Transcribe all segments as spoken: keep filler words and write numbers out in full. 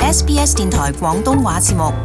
S B S 電台廣東話節目。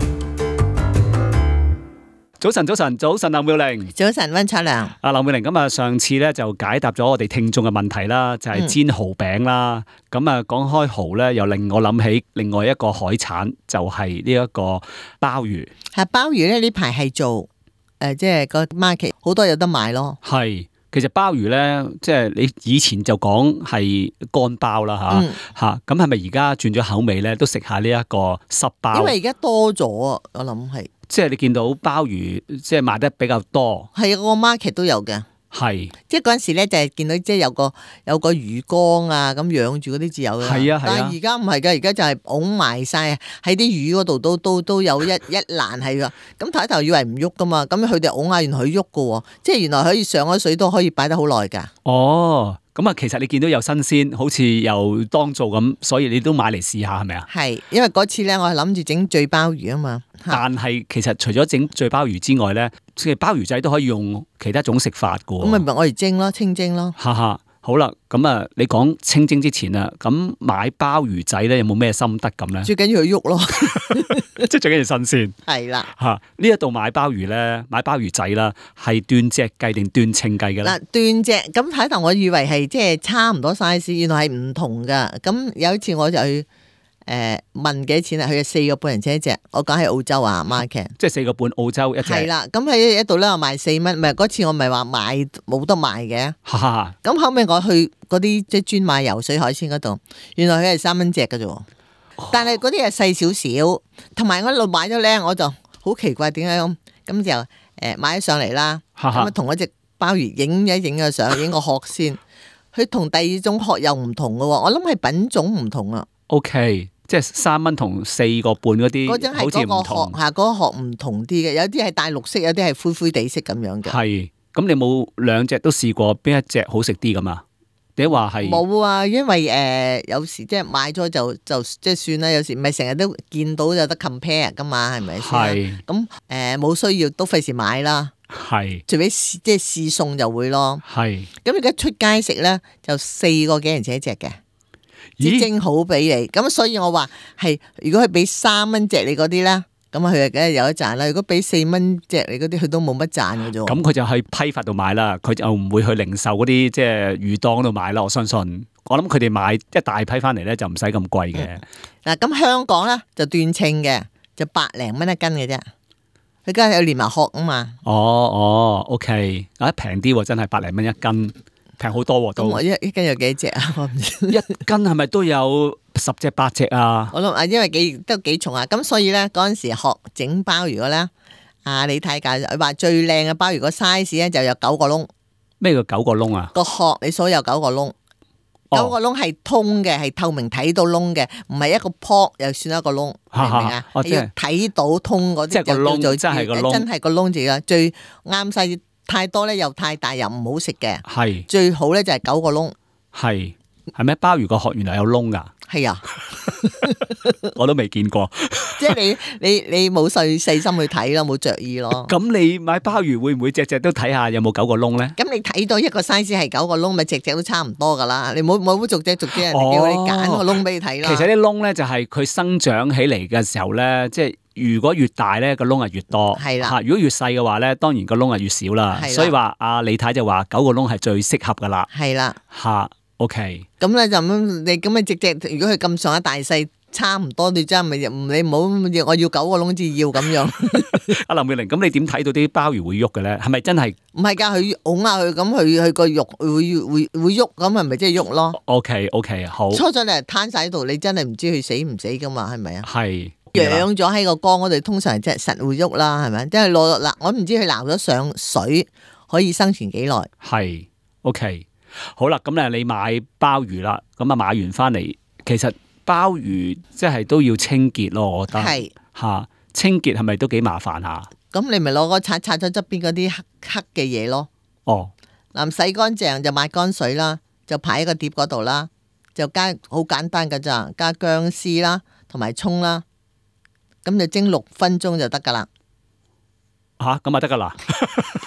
早晨，早晨，早晨，劉妙玲。 早晨，溫卓良。 啊，劉妙玲，咁啊，上次咧就解答咗我哋聽眾嘅問題啦，就係、是、煎蠔餅啦。咁啊、嗯，講開蠔咧，又令我諗起另外一個海產，就係呢一個鮑魚。係鮑魚咧，呢排係做誒、呃，即係個 market 好多有得買咯。 係。其實鮑魚咧，即係你以前就講係乾鮑啦吓吓，咁係咪而家轉咗口味咧，都食下呢一個濕鮑？ 因為而家多咗啊，我諗係。 即係你見到鮑魚即係賣得比較多。 係啊，個 market 都有嘅。係，即係嗰陣時咧就係見到即係有個有個魚缸啊，咁養住嗰啲至有嘅。係啊係啊。但係而家唔係㗎，而家就係拱埋晒喺啲魚嗰度都都都有一一欄係㗎。咁睇頭以為唔喐㗎嘛，咁佢哋拱下原來佢喐㗎喎，即係原來可以上咗水都可以擺得好耐㗎。哦。咁啊，其實你見到又新鮮，好似又當造咁，所以你都買嚟試下係咪啊？係，因為嗰次咧，我係諗住整醉鮑魚啊嘛。但係其實除咗整醉鮑魚之外咧，即係鮑魚仔都可以用其他種食法噶。咁咪咪我嚟蒸咯，清蒸咯。哈哈，好啦，咁啊，你講清蒸之前啊，咁買鮑魚仔咧有冇咩心得咁咧？最緊要佢喐咯，即係最緊要新鮮。係啦，吓呢一度買鮑魚咧，買鮑魚仔啦，係斷隻計定斷稱計嘅咧？嗱，斷隻咁睇頭，我以為係即係差唔多 size，原來係唔同噶。咁有一次我就去誒、呃、問幾錢啊？佢係四個半人車一隻，我講喺澳洲啊 market，即係四個半澳洲一隻。係啦，咁喺一度咧，我賣四蚊，唔係嗰次我唔係話買冇得賣嘅。咁後尾我去嗰啲即係專賣游水海鮮嗰度，原來佢係三蚊隻嘅啫。但係嗰啲係細少少，同埋我一路買咗咧，我就好奇怪點解咁，咁就誒買咗上嚟啦，咁啊同嗰隻鮑魚影一影個相，影個殼先。佢同第二種殼又唔同嘅喎，我諗係品種唔同啊。O K， 即係三蚊同四個半嗰啲，嗰種係嗰個殼嚇，嗰個殼唔同啲嘅，有啲係帶綠色，有啲係灰灰地色咁樣嘅。係，咁你冇兩隻都試過，邊一隻好食啲咁啊？你話係冇啊，因為誒、呃、有時即係買咗就就即係算啦，有時唔係成日都見到有得 compare 噶嘛，係咪先？係咁誒冇需要都費事買啦。係，除非即係試餸就會咯。係，咁而家出街食咧就四個幾人食一隻嘅，即蒸好俾你。咁所以我話係，如果佢俾三蚊隻你嗰啲咧。咁啊，佢啊梗係有得賺啦。如果俾四蚊隻你嗰啲，佢都冇乜賺嘅啫。咁佢就去批發度買啦，佢就唔會去零售嗰啲即係魚檔度買啦。我相信，我諗佢哋買一大批翻嚟咧，就唔使咁貴嘅。嗱、嗯，咁香港咧就斷稱嘅，就百零蚊一斤嘅啫。佢梗係有連埋殼啊嘛。哦哦 ，OK， 啊平啲喎，真係百零蚊一斤，平好多喎都。咁我一一斤有幾隻啊？我唔知。一斤係咪都有十隻八隻啊？我諗啊，因為幾都幾重啊，咁所以咧嗰陣時學整鮑魚咧，啊你睇下，佢話最靚嘅鮑魚個 size 咧就有九個窿。咩叫九個窿啊？個殼你數有九個窿，哦、九個窿係通嘅，係透明睇到窿嘅，唔係一個泡又算一個窿，明唔明啊？要睇到通嗰啲就叫做真係個窿，真係個窿字啦。最啱細太多咧又太大又唔好食嘅，係最好咧就係九個窿。係係咩？鮑魚個殼原來有窿噶？係啊，我都未見過。即係你你你冇細細心去睇咯，冇着意咯。咁你買鮑魚會唔會隻隻都睇下有冇九個窿咧？咁你睇到一個 size 係九個窿，咪隻隻都差唔多噶啦。你冇冇逐隻逐隻人哋叫你揀個窿俾你睇啦。其實啲窿咧就係佢生長起嚟嘅時候咧，即係如果越大咧個窿係越多，係啦。如果越細嘅話咧，當然個窿係越少啦。所以話阿李太就話九個窿係最適合噶啦。係啦，吓。O K， 咁咧就咁，你咁啊隻隻，如果佢咁上下大細差唔多，你真係咪你唔好，我要九個窿至要咁樣。阿林妙玲，咁你點睇到啲鮑魚會喐嘅咧？係咪真係？唔係噶，佢拱下佢，咁佢佢個肉會會會喐，咁係咪即係喐咯 ？O K O K， 好。初初你係攤晒喺度，你真係唔知佢死唔死噶嘛？係咪啊？係。養咗喺個缸嗰度，通常即係實會喐啦，係咪？即係攞嗱，我唔知佢撈咗上水可以生存幾耐。係 O K。好啦，咁咧你買鮑魚啦，咁啊買完翻嚟，其實鮑魚即係都要清潔咯，我覺得係吓清潔係咪都幾麻煩下？咁你咪攞個刷刷咗側邊嗰啲黑黑嘅嘢咯。哦，嗱洗乾淨就抹乾水啦，就擺喺個碟嗰度啦，就加好簡單噶咋，加薑絲啦，同埋蔥啦，咁就蒸六分鐘就得噶啦。吓咁啊得噶啦。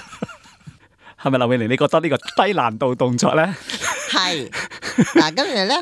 係咪劉美玲？你覺得呢個低難度動作咧？係嗱，跟住咧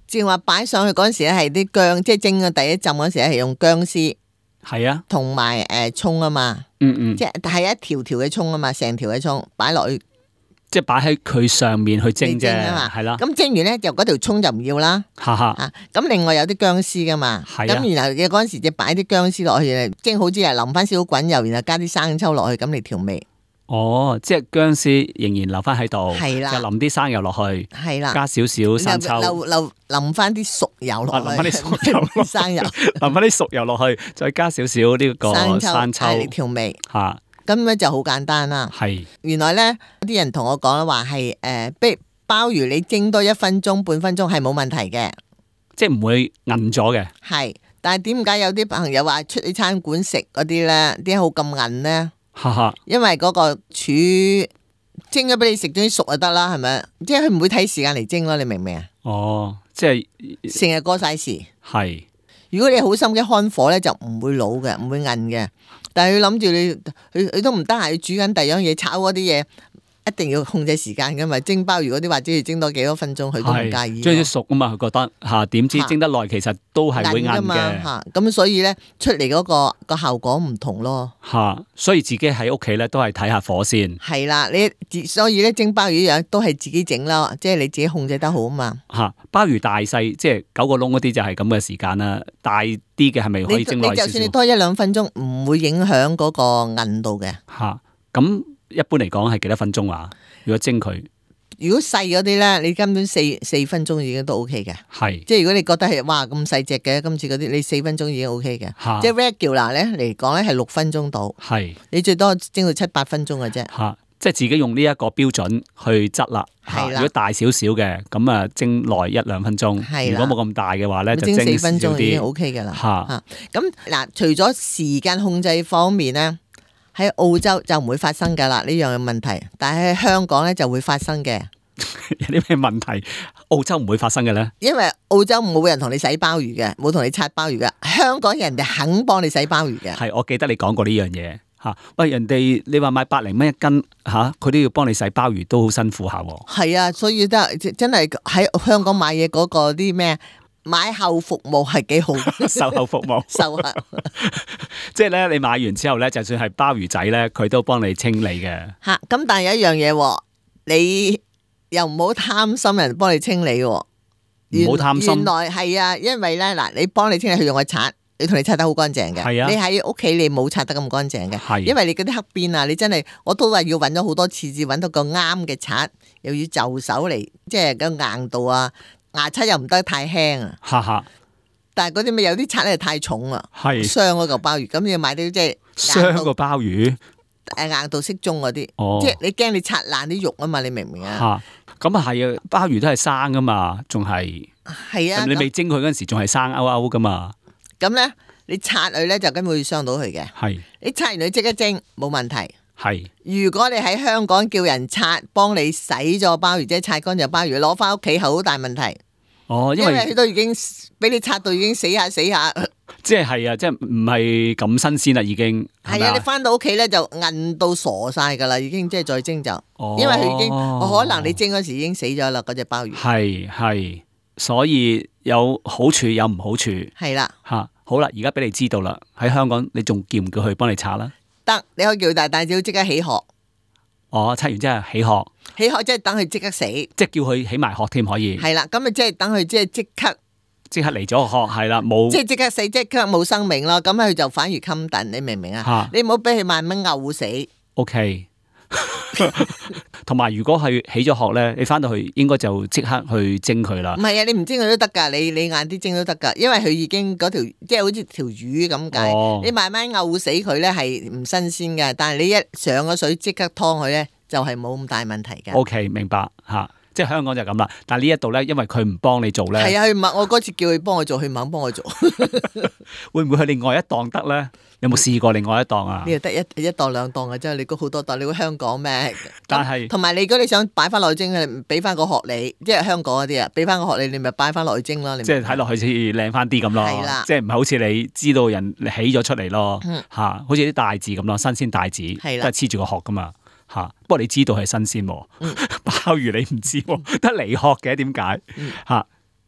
正話擺上去嗰陣時咧係啲薑，即係蒸嘅第一浸嗰陣時咧係用薑絲， 係啊， 同埋誒蔥啊嘛， 嗯嗯， 即係係一條條嘅蔥啊嘛，成條嘅蔥擺落去。 即係擺喺佢上面去蒸啫，係啦。 咁蒸完咧，就嗰條蔥就唔要啦。 哈哈。 咁另外有啲薑絲噶嘛。係啊。咁然後嘅嗰陣時就擺啲薑絲落去，蒸好之後淋翻少少滾油，然後加啲生抽落去，咁嚟調味。 哦，即係薑絲仍然留翻喺度， 係啦， 就淋啲生油落去， 係啦， 加少少生抽， 留留淋翻啲熟油落去， 淋翻啲熟油， 生油， 淋翻啲熟油落去，再加少少呢個生抽嚟調味。 吓。 咁咧就好簡單啦。 係原來咧啲人同我講咧話係誒，譬如鮑魚你蒸多一分鐘、半分鐘係冇問題嘅， 即係唔會韌咗嘅。 係，但係點解有啲朋友話出去餐館食嗰啲咧，啲好咁韌咧？ 哈哈， 因為嗰個柱蒸咗俾你食，總之熟就得啦，係咪？即係佢唔會睇時間嚟蒸咯，你明唔明啊？ 哦，即係成日過晒時。 係。 如果你好心機看火咧，就唔會老嘅，唔會韌嘅。但係佢諗住你，佢佢都唔得閒，煮緊第二樣嘢，炒嗰啲嘢，一定要控制時間噶嘛。蒸鮑魚嗰啲或者要蒸多幾多分鐘，佢都唔介意。 將啲熟啊嘛，佢覺得吓，點知蒸得耐，其實都係會韌嘅。 吓，咁所以咧出嚟嗰個個效果唔同咯。 吓，所以自己喺屋企咧都係睇下火先。 係啦，你所以咧蒸鮑魚樣都係自己整啦，即係你自己控制得好啊嘛。 吓，鮑魚大細即係九個窿嗰啲就係咁嘅時間啦，大啲嘅係咪可以蒸耐少少？ 你就算你多一兩分鐘，唔會影響嗰個韌度嘅。 吓，咁一般嚟講係幾多分鐘啊？如果蒸佢， 如果細嗰啲咧，你根本四四分鐘已經都 O K 嘅。 係，即係如果你覺得係哇咁細隻嘅，今次嗰啲你四分鐘已經 O K 嘅。即係 regular 咧嚟講咧係六分鐘到。係，你最多蒸到七八分鐘嘅啫。 吓，即係自己用呢一個標準去執啦。係啦，如果大少少嘅，咁啊蒸耐一兩分鐘。係，如果冇咁大嘅話咧，就蒸四分鐘已經 O K 噶啦。 吓， 咁嗱，除咗時間控制方面咧。喺澳洲就唔會發生噶啦呢樣嘅問題，但係喺香港咧就會發生嘅。 有啲咩問題？澳洲唔會發生嘅咧？ 因為澳洲冇人同你洗鮑魚嘅，冇同你刷鮑魚嘅。香港人哋肯幫你洗鮑魚嘅。係， 我記得你講過呢樣嘢吓。喂，人哋你話買百零蚊一斤吓，佢都要幫你洗鮑魚，都好辛苦下。係啊，所以都真係喺香港買嘢嗰個啲咩？買後服務係幾好， 售後服務， 售後， 即係咧，你買完之後咧，就算係鮑魚仔咧，佢都幫你清理嘅。 吓，咁但係有一樣嘢，你又唔好貪心人幫你清理，唔好貪心。 原來係啊，因為咧嗱，你幫你清理，佢用個刷，你同你刷得好乾淨嘅。係啊，你喺屋企你冇刷得咁乾淨嘅。係，因為你嗰啲黑邊啊，你真係我都話要揾咗好多次至揾到個啱嘅刷，又要就手嚟，即係個硬度啊。牙刷又唔得太輕啊，哈哈！但係嗰啲咪有啲刷咧太重啊，係傷嗰嚿鮑魚，咁你要買啲即係傷個鮑魚， 誒硬度適中嗰啲，哦、即係你驚你刷爛啲肉啊嘛，你明唔明啊？ 咁啊係啊，鮑魚都係生噶嘛，仲係係啊，你未蒸佢嗰陣時仲係生勾勾噶嘛，咁咧你刷佢咧就根本會傷到佢嘅，係你刷完佢即刻蒸冇問題。係，如果你喺香港叫人刷，幫你洗咗鮑魚，即係刷乾淨鮑魚，攞翻屋企係好大問題。哦，因為佢都已經俾你刷到已經死下死下。即係係啊，即係唔係咁新鮮啦，已經。係啊，你翻到屋企咧就韌到傻晒噶啦，已經即係再蒸就，哦、因為佢已經可能你蒸嗰時已經死咗啦，嗰隻鮑魚。係係，所以有好處有唔好處。係啦，吓好啦，而家俾你知道啦，喺香港你仲叫唔叫佢幫你刷啦？得，你可以叫佢大大隻即刻起殼。哦，刷完之後起殼，起殼即係等佢即刻死，即係叫佢起埋殼添可以。係啦，咁咪即係等佢即係即刻即刻嚟咗個殼，係啦，冇即係即刻死，即刻冇生命咯。咁佢就反而襟燉，你明唔明啊？你唔好俾佢慢慢漚死。O K。同埋如果係起咗殼咧，你翻到去應該就即刻去蒸佢啦。唔係啊，你唔蒸佢都得噶，你你晏啲蒸都得噶，因為佢已經嗰條即係好似條魚咁解。哦、你慢慢漚死佢咧係唔新鮮嘅，但係你一上咗水即刻湯佢咧就係冇咁大問題嘅。O K，明白吓。即係香港就咁啦，但係呢一度咧，因為佢唔幫你做咧。係啊，佢唔係我嗰次叫佢幫我做，佢唔肯幫我做。會唔會去另外一檔得咧？有冇試過另外一檔啊？呢度得一一檔兩檔嘅啫，你估好多檔？你估香港咩？但係同埋你如果你想擺翻落去蒸嘅，俾翻個殼你，即係香港嗰啲啊，俾翻個殼你，你咪擺翻落去蒸咯。即係睇落去先靚翻啲咁咯。係啦，即係唔係好似你知道人起咗出嚟咯？吓、嗯，好似啲帶子咁咯，新鮮帶子，係啦，都係黐住個殼噶嘛。吓，不過你知道係新鮮，鮑魚你唔知，得離殼嘅，點解？吓，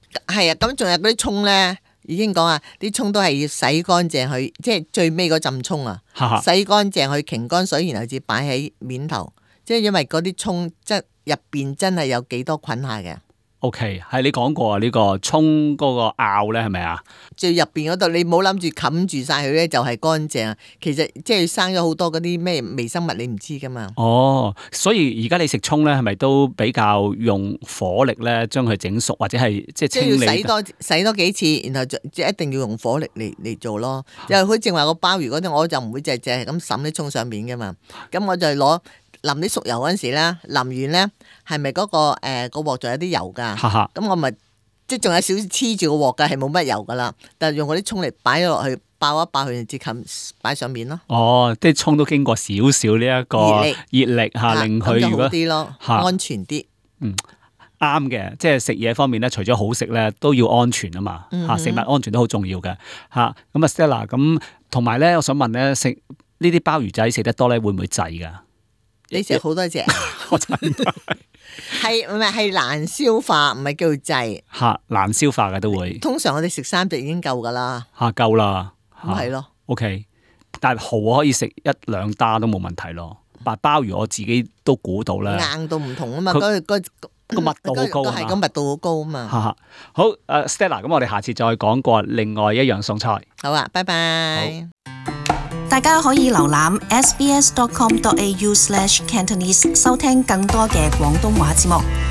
係啊，咁仲有嗰啲蔥咧，已經講啊，啲蔥都係要洗乾淨去，即係最尾嗰浸蔥啊，洗乾淨去擎乾水，然後至擺喺面頭，即係因為嗰啲蔥即係入邊真係有幾多菌下嘅。 O K， 係你講過啊，呢個蔥嗰個拗咧係咪啊？ 最入邊嗰度，你冇諗住冚住晒佢咧，就係乾淨。其實即係生咗好多嗰啲咩微生物，你唔知噶嘛。哦， 所以而家你食蔥咧，係咪都比較用火力咧，將佢整熟，或者係即係清理？ 即係要洗多洗多幾次，然後就即係一定要用火力嚟嚟做咯。就好似正話個鮑魚嗰啲，我就唔會淨係淨係咁揼啲蔥上面噶嘛。咁我就攞。淋啲熟油嗰陣時咧，淋完咧係咪嗰個誒、呃嗰個鑊仲有啲油噶？咁我咪即係仲有少少黐住個鑊噶，係冇乜油噶啦。但係用嗰啲蔥嚟擺咗落去，爆一爆佢，接近擺上面咯。 哦，啲蔥都經過少少呢一個熱力，熱力嚇，令佢如果啲咯，安全啲。 嗯，啱嘅，即係食嘢方面咧，除咗好食咧，都要安全啊嘛。嚇、嗯哼，食物安全都好重要嘅嚇。咁啊，Stella，咁同埋咧，我想問咧，食呢啲鮑魚仔食得多咧，會唔會滯㗎？ 你食好多隻，我真係唔係係難消化，唔係叫滯吓，難消化嘅都會。 通常我哋食三隻已經夠噶啦， 吓夠啦， 咁係咯。 O K，但係蠔可以食一兩打都冇問題咯。但鮑魚我自己都估到啦， 硬到唔同啊嘛，嗰個個密度好高啊嘛， 係個密度好高啊嘛。 好，誒 Stella，咁我哋下次再講過另外一樣餸菜。 好啊，拜拜。 大家可以瀏覽 s b s dot com dot a u slash cantonese 收聽更多嘅廣東話節目。